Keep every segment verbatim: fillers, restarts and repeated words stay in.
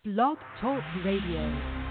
Blog Talk Radio.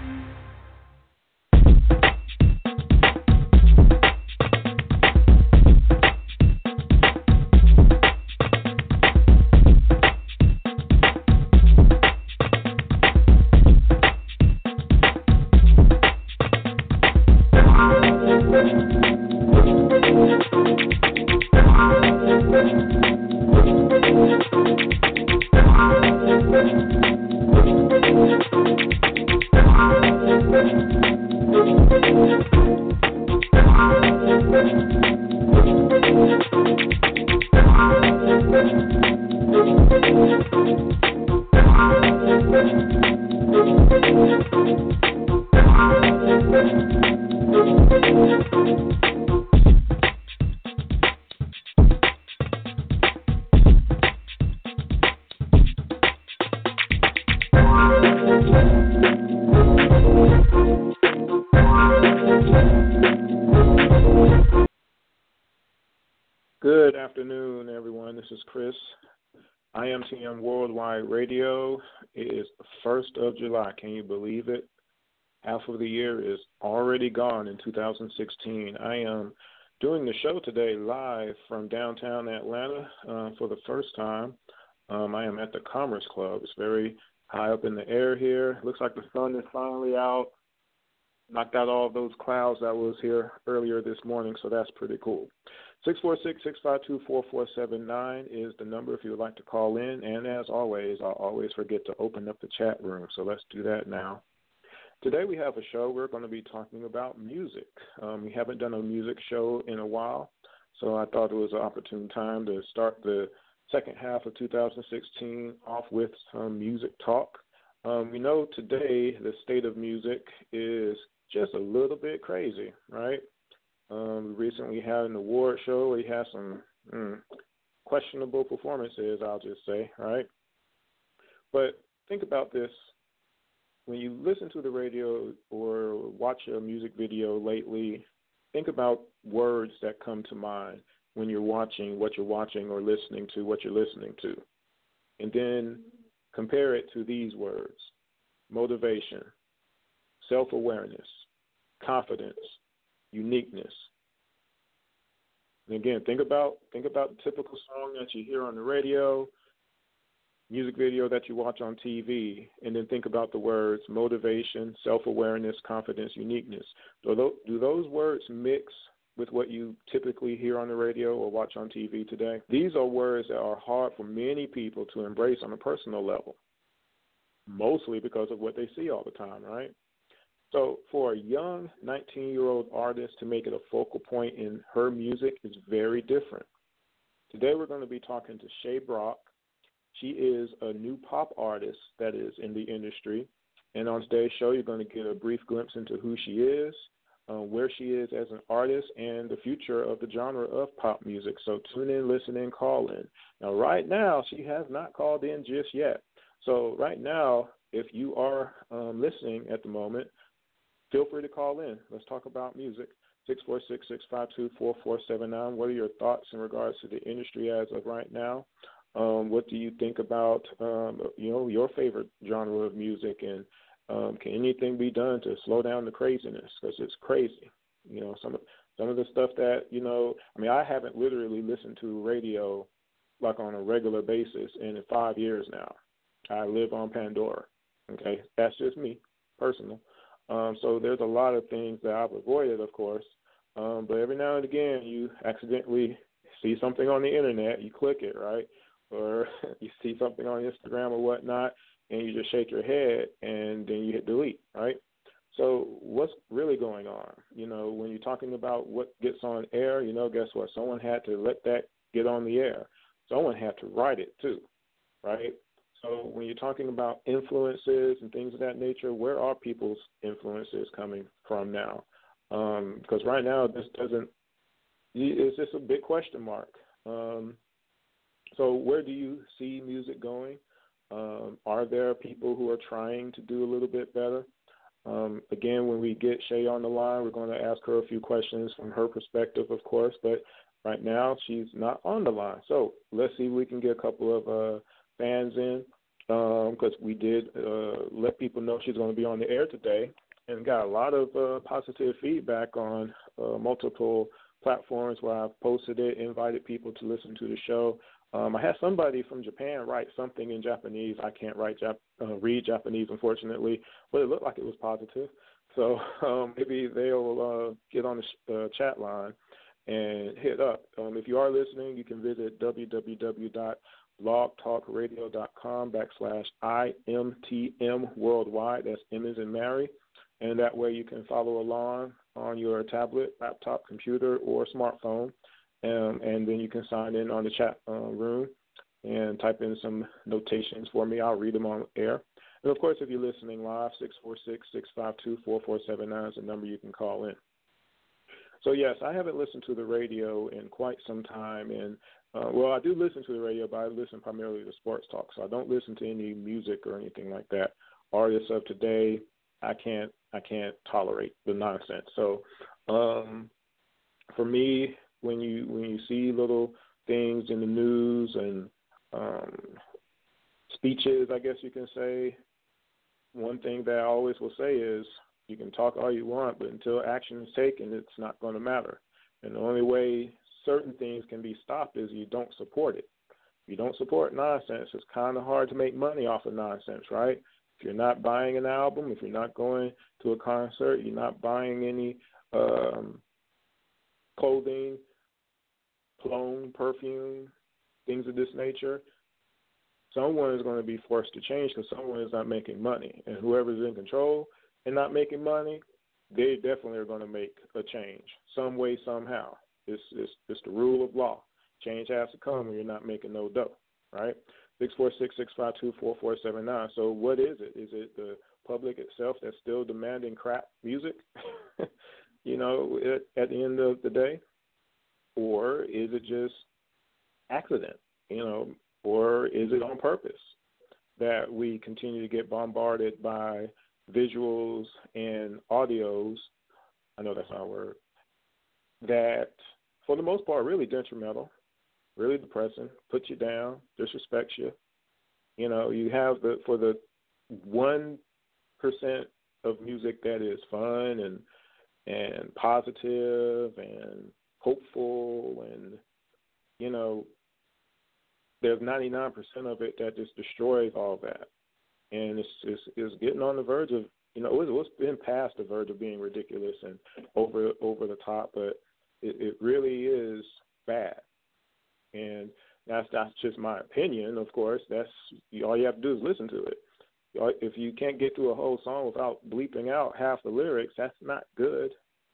Good afternoon, everyone. This is Chris. I M T M Worldwide Radio. It is the first of July. Can you believe it? Half of the year is already gone in two thousand sixteen. I am doing the show today live from downtown Atlanta uh, for the first time. Um, I am at the Commerce Club. It's very high up in the air here. Looks like the sun is finally out. Knocked out all of those clouds that was here earlier this morning, so that's pretty cool. six four six, six five two, four four seven nine is the number if you would like to call in. And as always, I'll always forget to open up the chat room, so let's do that now. Today we have a show. We're going to be talking about music. Um, we haven't done a music show in a while, so I thought it was an opportune time to start the second half of two thousand sixteen off with some music talk. Um, we know today the state of music is just a little bit crazy, right? Um, we recently had an award show. We had some mm, questionable performances, I'll just say, right? But think about this. When you listen to the radio or watch a music video lately, think about words that come to mind when you're watching what you're watching or listening to what you're listening to. And then compare it to these words: motivation, self-awareness, confidence, uniqueness. And again, think about think about the typical song that you hear on the radio, music video that you watch on T V, and then think about the words motivation, self-awareness, confidence, uniqueness. Do those, do those words mix with what you typically hear on the radio or watch on T V today? These are words that are hard for many people to embrace on a personal level, mostly because of what they see all the time, right? So for a young nineteen-year-old artist to make it a focal point in her music is very different. Today we're going to be talking to Shay Brock. She is a new pop artist that is in the industry. And on today's show, you're going to get a brief glimpse into who she is, uh, where she is as an artist, and the future of the genre of pop music. So tune in, listen in, call in. Now, right now, she has not called in just yet. So right now, if you are um, listening at the moment, feel free to call in. Let's talk about music. six four six, six five two, four four seven nine. What are your thoughts in regards to the industry as of right now? Um, what do you think about, um, you know, your favorite genre of music? And um, can anything be done to slow down the craziness? Because it's crazy. You know, some of, some of the stuff that, you know, I mean, I haven't literally listened to radio like on a regular basis in five years now. I live on Pandora. Okay, that's just me, personal. Um, so there's a lot of things that I've avoided, of course, um, but every now and again you accidentally see something on the internet, you click it, right? Or you see something on Instagram or whatnot, and you just shake your head, and then you hit delete, right? So what's really going on? You know, when you're talking about what gets on air, you know, guess what? Someone had to let that get on the air. Someone had to write it too, right? So when you're talking about influences and things of that nature, where are people's influences coming from now? Um, because right now this doesn't, it's just a big question mark. Um, so where do you see music going? Um, are there people who are trying to do a little bit better? Um, again, when we get Shay on the line, we're going to ask her a few questions from her perspective, of course, but right now she's not on the line. So let's see if we can get a couple of uh, fans in. because um, we did uh, let people know she's going to be on the air today, and got a lot of uh, positive feedback on uh, multiple platforms where I've posted it, invited people to listen to the show. Um, I had somebody from Japan write something in Japanese. I can't write Jap- uh, read Japanese, unfortunately, but it looked like it was positive. So um, maybe they'll uh, get on the sh- uh, chat line and hit up. Um, if you are listening, you can visit www.blogtalkradio.com backslash IMTM worldwide. That's M as in Mary. And that way you can follow along on your tablet, laptop, computer, or smartphone. Um, and then you can sign in on the chat uh, room and type in some notations for me. I'll read them on air. And, of course, if you're listening live, six four six, six five two, four four seven nine is the number you can call in. So, yes, I haven't listened to the radio in quite some time. And, uh, well, I do listen to the radio, but I listen primarily to sports talk. So I don't listen to any music or anything like that. Artists of today, I can't I can't tolerate the nonsense. So um, for me, when you when you see little things in the news and um, speeches, I guess you can say, one thing that I always will say is you can talk all you want, but until action is taken, it's not going to matter. And the only way certain things can be stopped is you don't support it. If you don't support nonsense, it's kind of hard to make money off of nonsense, right? If you're not buying an album, if you're not going to a concert, you're not buying any um, clothing, cologne, perfume, things of this nature, someone is going to be forced to change because someone is not making money. And whoever's in control and not making money, they definitely are going to make a change some way, somehow. It's, it's, it's the rule of law. Change has to come when you're not making no dough, right? six four six, six five two, four four seven nine. So what is it? Is it the public itself that's still demanding crap music, you know, at, at the end of the day? Or is it just accident, you know, or is it on purpose that we continue to get bombarded by visuals and audios, I know that's not a word, that for the most part really detrimental, really depressing, puts you down, disrespects you. You know, you have the, for the one percent of music that is fun and and positive and hopeful, and, you know, there's ninety-nine percent of it that just destroys all that. And it's, it's, it's getting on the verge of, you know, it's been past the verge of being ridiculous and over over the top, but it, it really is bad. And that's that's just my opinion, of course. That's all you have to do is listen to it. If you can't get through a whole song without bleeping out half the lyrics, that's not good.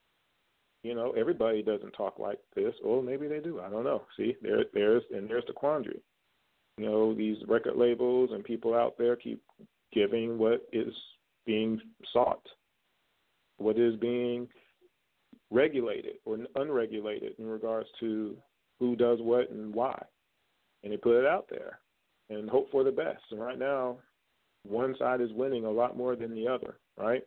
You know, everybody doesn't talk like this, or maybe they do. I don't know. See, there, there's and there's the quandary. You know, these record labels and people out there keep giving what is being sought, what is being regulated or unregulated in regards to who does what and why. And they put it out there and hope for the best. And right now, one side is winning a lot more than the other, right?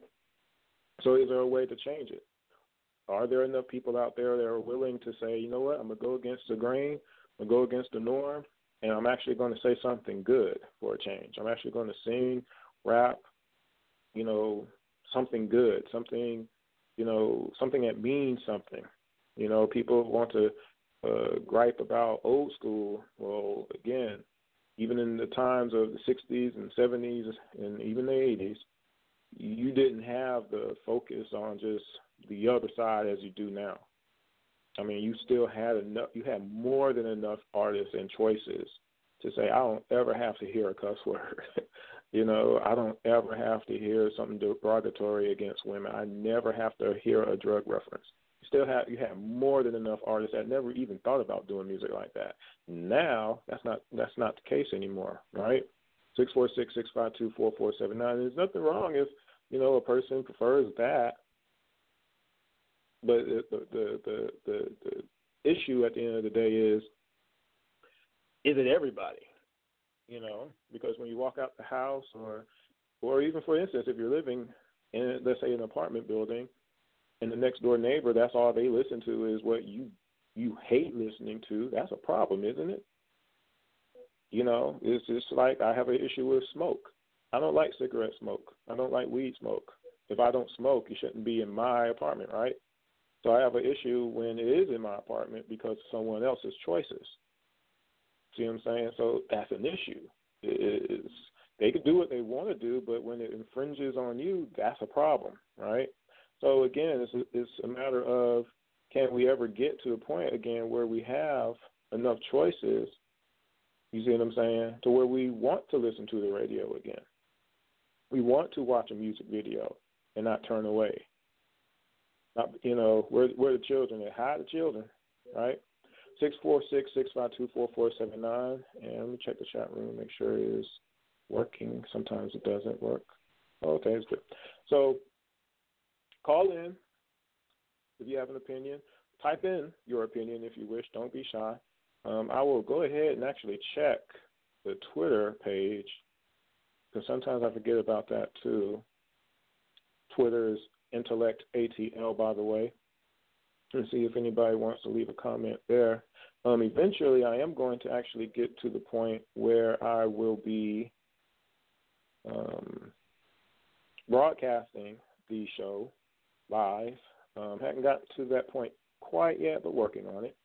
So is there a way to change it? Are there enough people out there that are willing to say, you know what, I'm going to go against the grain, I'm going to go against the norm, and I'm actually going to say something good for a change. I'm actually going to sing, rap, you know, something good, something, you know, something that means something. You know, people want to uh, gripe about old school. Well, again, even in the times of the sixties and seventies and even the eighties, you didn't have the focus on just the other side as you do now. I mean, you still had enough, you had more than enough artists and choices to say, I don't ever have to hear a cuss word. You know, I don't ever have to hear something derogatory against women. I never have to hear a drug reference. You still have, you have more than enough artists that never even thought about doing music like that. Now, that's not, that's not the case anymore, right? six four six, six five two, four four seven nine. There's nothing wrong if, you know, a person prefers that. But the, the the the the issue at the end of the day is, is it everybody? You know, because when you walk out the house, or or even for instance, if you're living in, let's say, an apartment building, and the next door neighbor, that's all they listen to is what you you hate listening to, that's a problem, isn't it? You know, it's just like I have an issue with smoke. I don't like cigarette smoke. I don't like weed smoke. If I don't smoke, you shouldn't be in my apartment, right? So I have an issue when it is in my apartment because of someone else's choices. See what I'm saying? So that's an issue. It's, they can do what they want to do, but when it infringes on you, that's a problem, right? So again, it's a, it's a matter of, can we ever get to a point again where we have enough choices, you see what I'm saying, to where we want to listen to the radio again. We want to watch a music video and not turn away. Not, you know, we're, we're the children. Hide the children, right? six four six, six five two, four four seven nine. And let me check the chat room, make sure it is working. Sometimes it doesn't work. Oh, okay, it's good. So call in if you have an opinion. Type in your opinion if you wish. Don't be shy. Um, I will go ahead and actually check the Twitter page because sometimes I forget about that too. Twitter is Intellect A T L, by the way, and see if anybody wants to leave a comment there. Um, eventually, I am going to actually get to the point where I will be um, broadcasting the show live. Um, haven't gotten to that point quite yet, but working on it.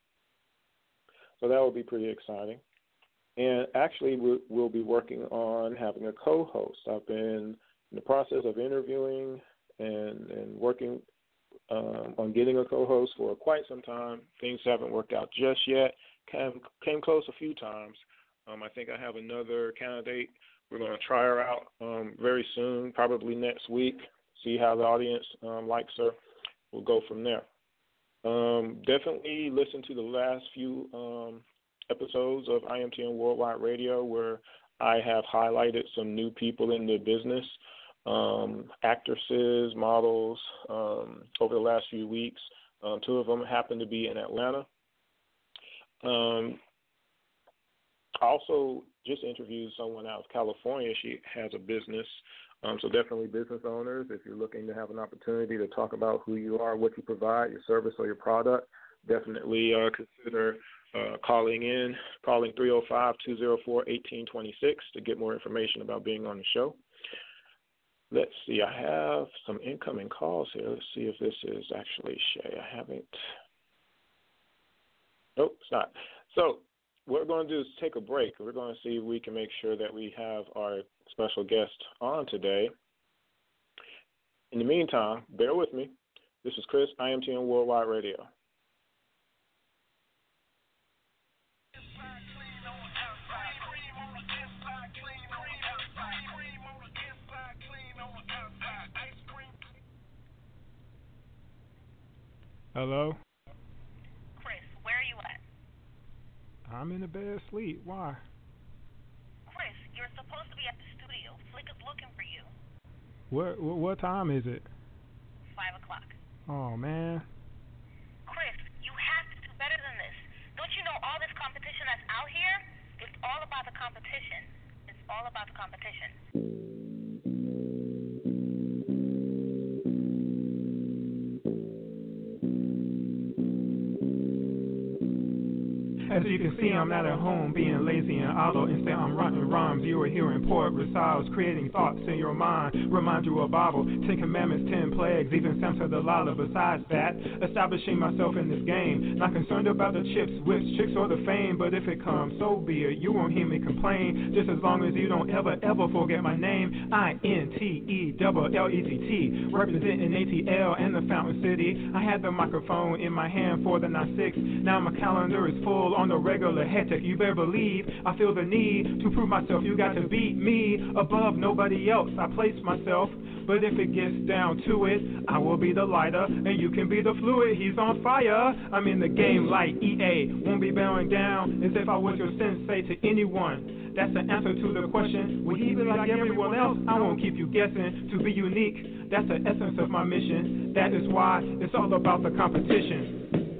So that will be pretty exciting. And actually, we'll, we'll be working on having a co-host. I've been in the process of interviewing and, and working um, on getting a co-host for quite some time. Things haven't worked out just yet. Came, came close a few times. Um, I think I have another candidate. We're going to try her out um, very soon, probably next week, see how the audience um, likes her. We'll go from there. Um, definitely listen to the last few um, episodes of I M T N Worldwide Radio where I have highlighted some new people in the business, um, actresses, models, um, over the last few weeks. Um, two of them happen to be in Atlanta. Um, I also just interviewed someone out of California. She has a business. Um, so definitely business owners, if you're looking to have an opportunity to talk about who you are, what you provide, your service or your product, definitely uh, consider uh, calling in, calling three oh five, two oh four, one eight two six to get more information about being on the show. Let's see, I have some incoming calls here. Let's see if this is actually Shay. I haven't. Nope, it's not. So what we're going to do is take a break. We're going to see if we can make sure that we have our special guest on today. In the meantime, bear with me. This is Chris, I M T N Worldwide Radio. Hello? Chris, where are you at? I'm in a bed asleep. Why? Chris, you're supposed to be at the studio. Flick is looking for you. What, what what time is it? Five o'clock. Oh, man. Chris, you have to do better than this. Don't you know all this competition that's out here? It's all about the competition. It's all about the competition. As you can see, I'm not at home being lazy and idle. Instead, I'm writing rhymes you are hearing poet recitals, creating thoughts in your mind. Remind you of Bible, Ten Commandments, Ten Plagues, even Samson Delilah. Besides that, establishing myself in this game. Not concerned about the chips, whips, chicks, or the fame. But if it comes, so be it. You won't hear me complain. Just as long as you don't ever, ever forget my name. I N T E L L E T T, representing A T L and the Fountain City. I had the microphone in my hand for the nine six. Now my calendar is full on the regular hectic. You better believe I feel the need to prove myself. You got to beat me above nobody else. I place myself, but if it gets down to it, I will be the lighter and you can be the fluid. He's on fire. I'm in the game like E A. Won't be bowing down as if I was your sensei to anyone. That's the answer to the question. Will he be like everyone else? I won't keep you guessing. To be unique, that's the essence of my mission. That is why it's all about the competition.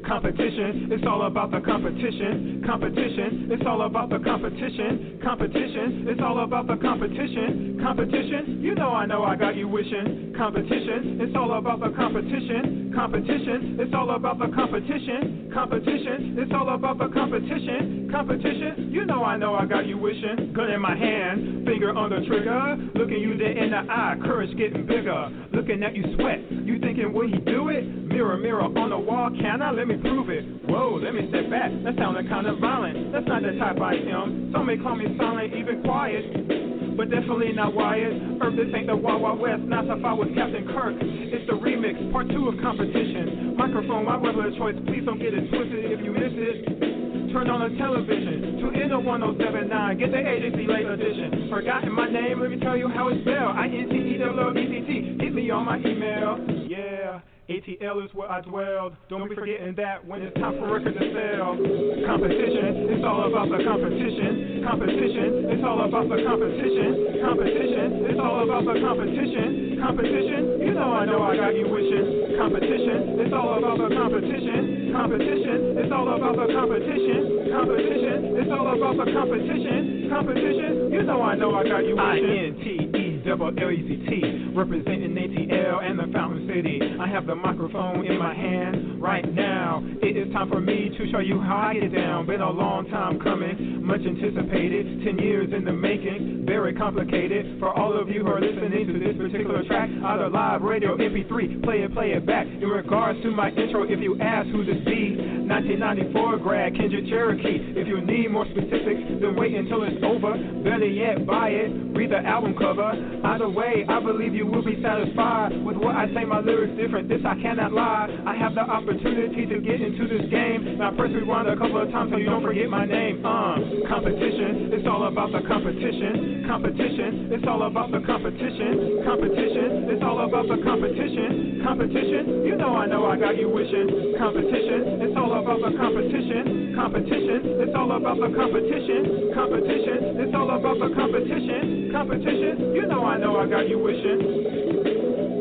Competition, it's all about the competition. Competition, it's all about the competition. Competition, it's all about the competition. Competition, you know I know I got you wishing. Competition, it's all about the competition. Competition, it's all about the competition. Competition, it's all about the competition. Competition, you know I know I got you wishing. Gun in my hand, finger on the trigger. Looking you dead in the eye, courage getting bigger. Looking at you sweat, you thinking will he do it? Mirror, mirror on the wall, can I? Let me prove it. Whoa, let me step back, that sounded kind of violent. That's not the type I am. Some may call me silent, even quiet, but definitely not wired. Earth, this ain't the Wild Wild West, not if I was Captain Kirk. It's the remix, part two of competition. Microphone, my weapon of choice, please don't get it twisted if you miss it. Turn on the television, tune in to one oh seven point nine, get the agency late edition. Forgotten my name, let me tell you how it's spelled. I N T E W O E C T, hit me on my email. Yeah, A T L is where I dwelled. Don't be forgetting that when it's time for record to sell. Competition, it's all about the competition. Competition, it's all about the competition. Competition, it's all about the competition. Competition, you know I know I got you wishing. Competition, it's all about the competition. Competition, it's all about the competition. Competition, it's all about the competition. Competition, you know I know I got you wishing. I N T E W L E C T, representing A T L and the Fountain City. I have the microphone in my hand right now. It is time for me to show you how I get down. Been a long time coming, much anticipated, ten years in the making, very complicated. For all of you who are listening to this particular track, either live, radio, M P three, play it, play it back. In regards to my intro, if you ask who this be, nineteen ninety-four grad, Kendrick Cherokee. If you need more specifics, then wait until it's over. Better yet, buy it, read the album cover. Either way, I believe you will be satisfied with what I say. My lyrics different, this I cannot lie. I have the opportunity to get into this game. Now press rewind a couple of times so you don't forget my name. Uh, competition, it's all about the competition. Competition, it's all about the competition. Competition, it's all about the competition. Competition, you know I know I got you wishing. Competition, it's all about the competition. Competition, it's all about the competition. Competition, it's all about the competition. Competition, you know I know I got you wishing.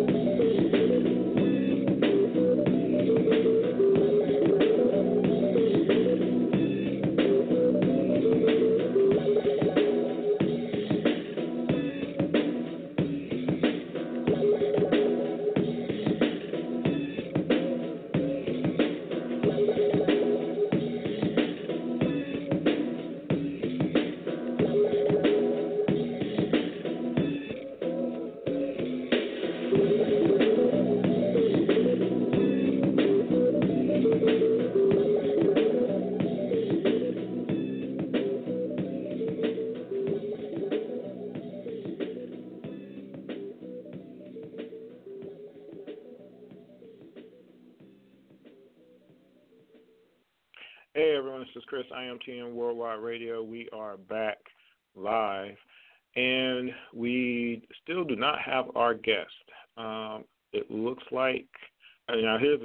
Hey everyone, this is Chris, I M T N Worldwide Radio. We are back live, and we still do not have our guest. Um, it looks like, now here's,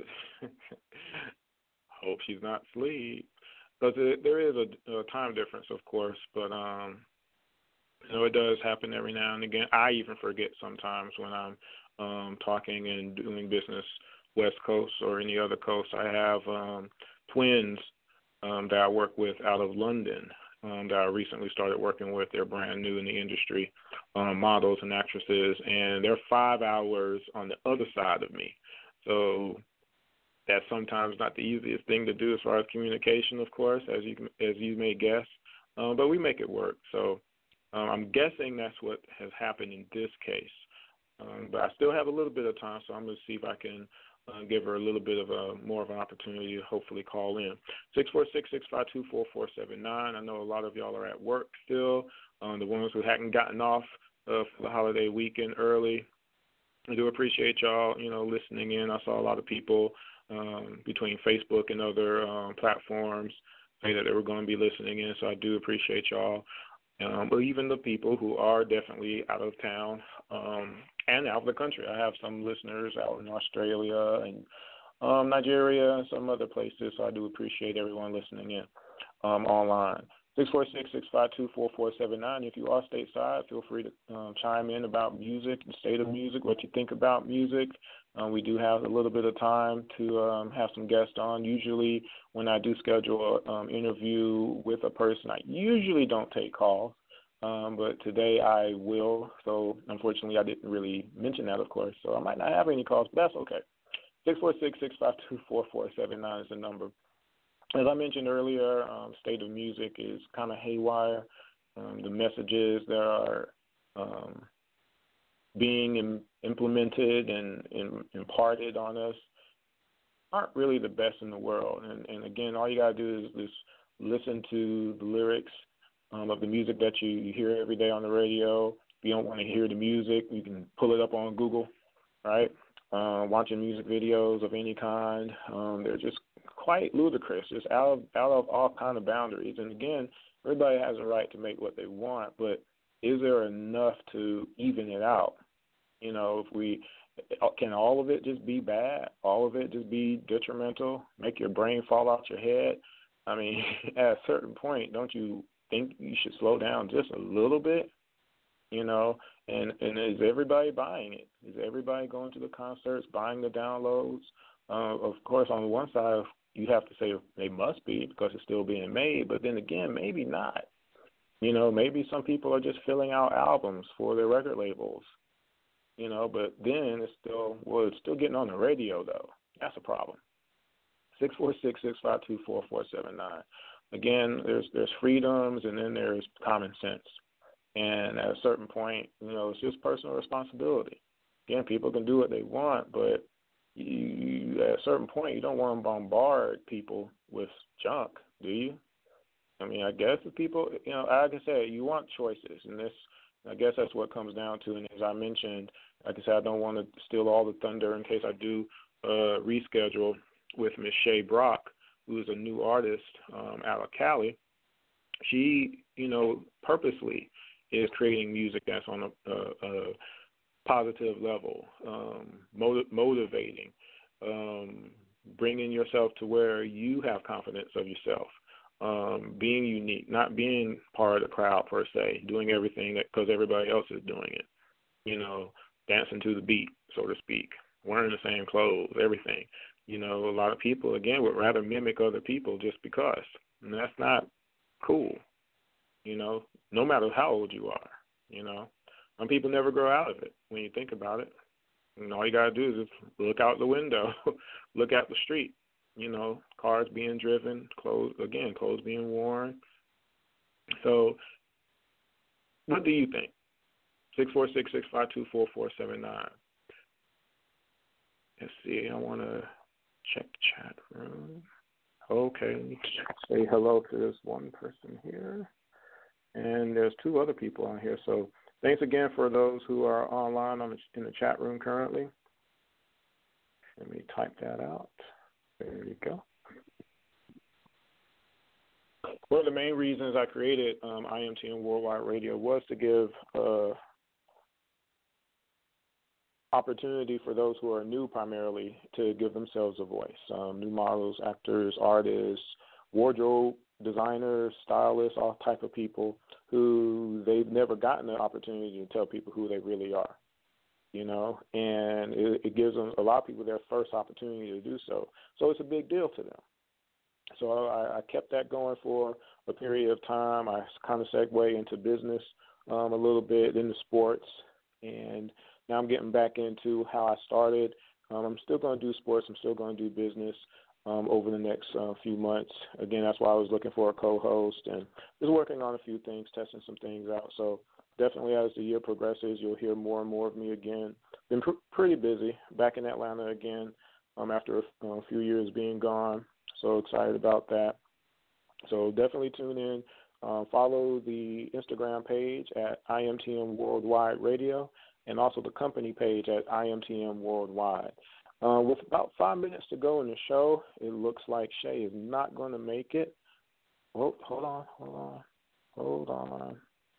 hope she's not asleep, because there is a, a time difference, of course, but um, you know, it does happen every now and again. I even forget sometimes when I'm um, talking and doing business West Coast or any other coast. I have um, twins Um, that I work with out of London um, that I recently started working with. They're brand new in the industry, um, models and actresses, and they're five hours on the other side of me. So that's sometimes not the easiest thing to do as far as communication, of course, as you as you may guess, um, but we make it work. So um, I'm guessing that's what has happened in this case. Um, but I still have a little bit of time, so I'm going to see if I can Uh, give her a little bit of a more of an opportunity to hopefully call in. six four six, six five two, four four seven nine. I know a lot of y'all are at work still. Um, the ones who hadn't gotten off uh, for the holiday weekend early, I do appreciate y'all, you know, listening in. I saw a lot of people um, between Facebook and other um, platforms say that they were going to be listening in, so I do appreciate y'all. Um, but even the people who are definitely out of town um, and out of the country. I have some listeners out in Australia and um, Nigeria and some other places, so I do appreciate everyone listening in um, online. six four six, six five two, four four seven nine. If you are stateside, feel free to um, chime in about music, the state of music, what you think about music. Um, we do have a little bit of time to um, have some guests on. Usually when I do schedule an um, interview with a person, I usually don't take calls, um, but today I will. So unfortunately I didn't really mention that, of course, so I might not have any calls, but that's okay. six four six, six five two, four four seven nine is the number. As I mentioned earlier, um, state of music is kind of haywire. Um, the messages that are um, being im- implemented and, and imparted on us aren't really the best in the world. And, and again, all you got to do is just listen to the lyrics um, of the music that you, you hear every day on the radio. If you don't want to hear the music, you can pull it up on Google, right? Uh, watching music videos of any kind, um, they're just quite ludicrous, just out of, out of all kind of boundaries. And again, everybody has a right to make what they want, but is there enough to even it out? You know, if we can all of it just be bad, all of it just be detrimental, make your brain fall out your head? I mean, at a certain point, don't you think you should slow down just a little bit? You know, and, and is everybody buying it? Is everybody going to the concerts, buying the downloads? Uh, of course, on the one side, you have to say they must be because it's still being made, but then again, maybe not. You know, maybe some people are just filling out albums for their record labels, you know, but then it's still, well, it's still getting on the radio, though. That's a problem. six four six, six five two, four four seven nine. Again, there's there's freedoms and then there's common sense. And at a certain point, you know, it's just personal responsibility. Again, people can do what they want, but you, at a certain point, you don't want to bombard people with junk, do you? I mean, I guess if people, you know, like I said, you want choices, and this, I guess that's what it comes down to. And as I mentioned, like I said, I don't want to steal all the thunder in case I do uh, reschedule with Miss Shay Brock, who is a new artist um, out of Cali. She, you know, purposely is creating music that's on a, a, a positive level, um, motiv- motivating, um, bringing yourself to where you have confidence of yourself, um, being unique, not being part of the crowd per se, doing everything that because everybody else is doing it, you know, dancing to the beat, so to speak, wearing the same clothes, everything. You know, a lot of people, again, would rather mimic other people just because, and that's not cool. You know, no matter how old you are, you know. Some people never grow out of it when you think about it. And all you got to do is just look out the window, look at the street, you know, cars being driven, clothes, again, clothes being worn. So what do you think? six four six, six five two, four four seven nine. Let's see, I want to check the chat room. Okay, let me say hello to this one person here. And there's two other people on here. So thanks again for those who are online on the, in the chat room currently. Let me type that out. There you go. One of the main reasons I created um, I M T M Worldwide Radio was to give uh, opportunity for those who are new primarily to give themselves a voice. Um, new models, actors, artists, wardrobe designers, stylists, all type of people who they've never gotten the opportunity to tell people who they really are, you know, and it, it gives them, a lot of people, their first opportunity to do so. So it's a big deal to them. So I, I kept that going for a period of time. I kind of segued into business um, a little bit, into sports, and now I'm getting back into how I started. Um, I'm still going to do sports. I'm still going to do business um, over the next uh, few months. Again, that's why I was looking for a co-host and just working on a few things, testing some things out. So definitely as the year progresses, you'll hear more and more of me again. Been pr- pretty busy back in Atlanta again um, after a, a few years being gone. So excited about that. So definitely tune in. Uh, follow the Instagram page at I M T M Worldwide Radio and also the company page at I M T M Worldwide. Uh, with about five minutes to go in the show, it looks like Shay is not going to make it. Oh, hold on, hold on, hold on.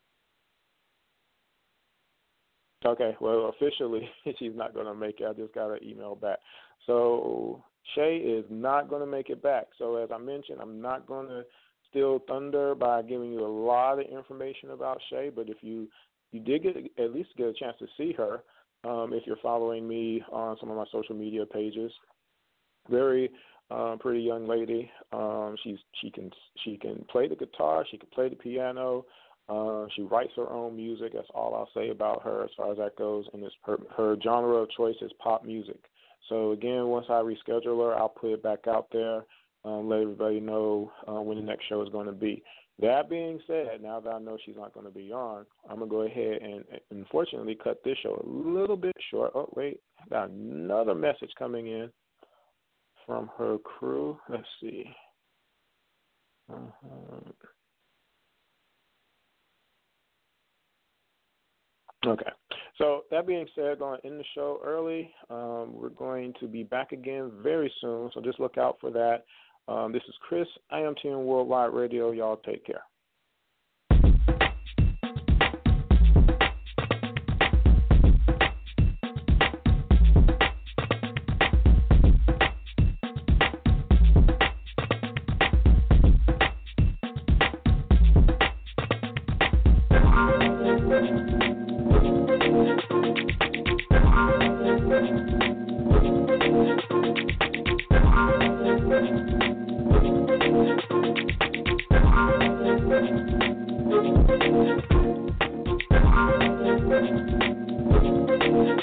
Okay, well, officially, she's not going to make it. I just got an email back. So Shay is not going to make it back. So as I mentioned, I'm not going to steal thunder by giving you a lot of information about Shay, but if you, you did get at least get a chance to see her, um, if you're following me on some of my social media pages, very uh, pretty young lady. Um, she's she can she can play the guitar, she can play the piano. Uh, she writes her own music. That's all I'll say about her as far as that goes. And it's her, her genre of choice is pop music. So, again, once I reschedule her, I'll put it back out there, um, let everybody know uh, when the next show is going to be. That being said, now that I know she's not going to be on, I'm going to go ahead and, unfortunately, cut this show a little bit short. Oh, wait, I got another message coming in from her crew. Let's see. Uh-huh. Okay. So that being said, going to end the show early. Um, we're going to be back again very soon, so just look out for that. Um, this is Chris, I M T N Worldwide Radio. Y'all take care. Thank you.